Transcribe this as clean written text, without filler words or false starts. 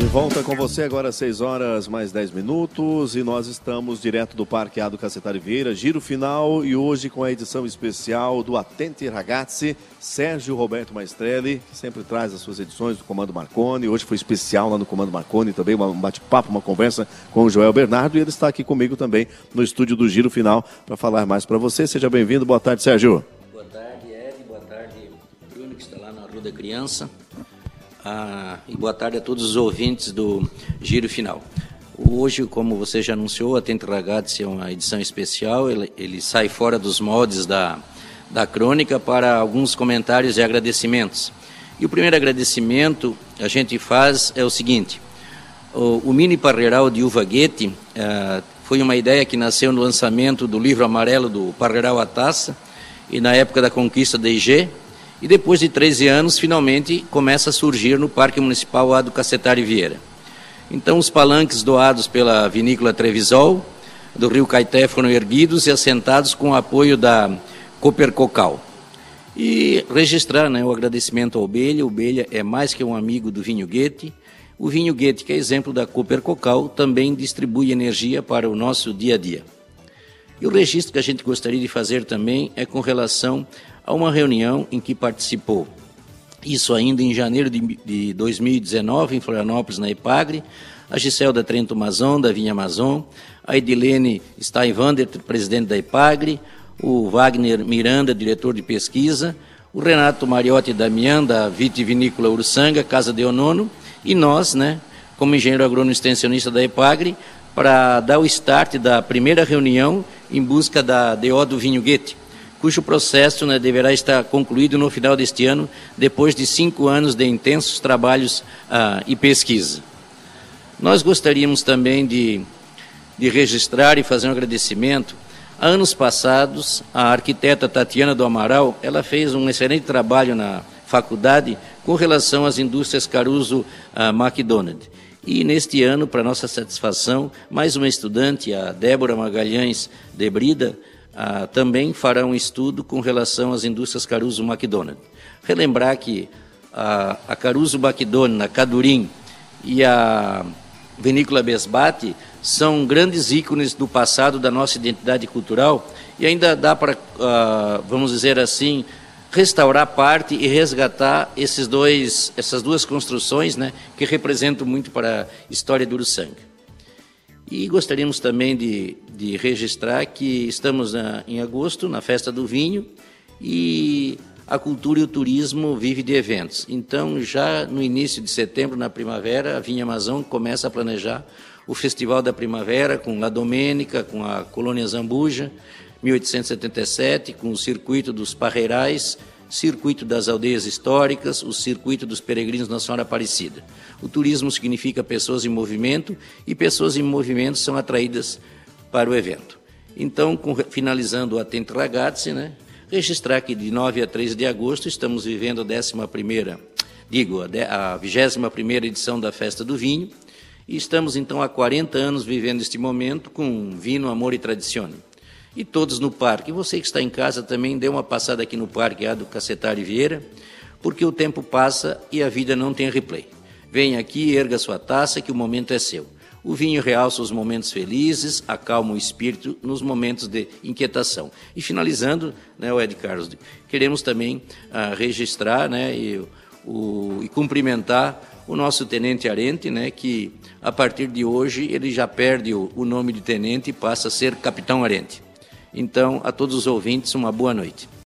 Volta com você agora às 6 horas mais 10 minutos e nós estamos direto do Parque A do Cacetari Vieira, giro final, e hoje com a edição especial do Attenti Ragazzi, Sérgio Roberto Maestrelli, que sempre traz as suas edições do Comando Marconi. Hoje foi especial lá no Comando Marconi também, um bate-papo, uma conversa com o Joel Bernardo, e ele está aqui comigo também no estúdio do Giro Final para falar mais para você. Seja bem-vindo, boa tarde, Sérgio. Boa tarde, Ed, boa tarde, Bruno, que está lá na Rua da Criança. E boa tarde a todos os ouvintes do Giro Final. Hoje, como você já anunciou, a Attenti Ragazzi é uma edição especial, ele sai fora dos moldes da crônica para alguns comentários e agradecimentos. E o primeiro agradecimento a gente faz é o seguinte: o mini parreiral de uva Goethe foi uma ideia que nasceu no lançamento do livro amarelo do Parreiral à Taça e na época da conquista da IG. E depois de 13 anos, finalmente, começa a surgir no Parque Municipal A do Cacetari Vieira. Então, os palanques doados pela vinícola Trevisol, do Rio Caeté, foram erguidos e assentados com o apoio da Cooper Cocal. E registrar, o agradecimento ao Belha. O Belha é mais que um amigo do vinho Goethe. O vinho Goethe, que é exemplo da Cooper Cocal, também distribui energia para o nosso dia a dia. E o registro que a gente gostaria de fazer também é com relação a uma reunião em que participou, isso ainda em janeiro de 2019, em Florianópolis, na Epagre, a Giselda Trento Mazon, da Vinha Mazon, a Edilene Steinwander, presidente da Epagre, o Wagner Miranda, diretor de pesquisa, o Renato Mariotti Damian, da Vitivinícola Ursanga, Casa de Onono, e nós, como engenheiro agrônomo extensionista da Epagre, para dar o start da primeira reunião em busca da DO do vinho Goethe, cujo processo deverá estar concluído no final deste ano, depois de 5 anos de intensos trabalhos e pesquisa. Nós gostaríamos também de registrar e fazer um agradecimento. Há anos passados, a arquiteta Tatiana do Amaral, ela fez um excelente trabalho na faculdade com relação às indústrias Caruso McDonald. E neste ano, para nossa satisfação, mais uma estudante, a Débora Magalhães de Brida, também fará um estudo com relação às indústrias Caruso McDonald. Relembrar que a Caruso McDonald, a Cadurim e a Vinícola Besbate são grandes ícones do passado da nossa identidade cultural, e ainda dá para, vamos dizer assim, restaurar parte e resgatar essas duas construções, que representam muito para a história do Uruçanga. E gostaríamos também de registrar que estamos em agosto, na Festa do Vinho, e a cultura e o turismo vivem de eventos. Então, já no início de setembro, na primavera, a Vinha Mazon começa a planejar o Festival da Primavera, com La Domênica, com a Colônia Zambuja, 1877, com o Circuito dos Parreirais, Circuito das Aldeias Históricas, o Circuito dos Peregrinos Nossa Senhora Aparecida. O turismo significa pessoas em movimento, e pessoas em movimento são atraídas para o evento. Então, finalizando o Attenti Ragazzi, registrar que de 9 a 13 de agosto estamos vivendo a 21ª edição da Festa do Vinho, e estamos então há 40 anos vivendo este momento com Vino, Amor e Tradizione. E todos no parque. E você que está em casa também, dê uma passada aqui no Parque A do Cacetari Vieira, porque o tempo passa e a vida não tem replay. Venha aqui, erga sua taça, que o momento é seu. O vinho realça os momentos felizes, acalma o espírito nos momentos de inquietação. E finalizando, o Ed Carlos, queremos também registrar e cumprimentar o nosso Tenente Arente, que a partir de hoje ele já perde o nome de tenente e passa a ser Capitão Arente. Então, a todos os ouvintes, uma boa noite.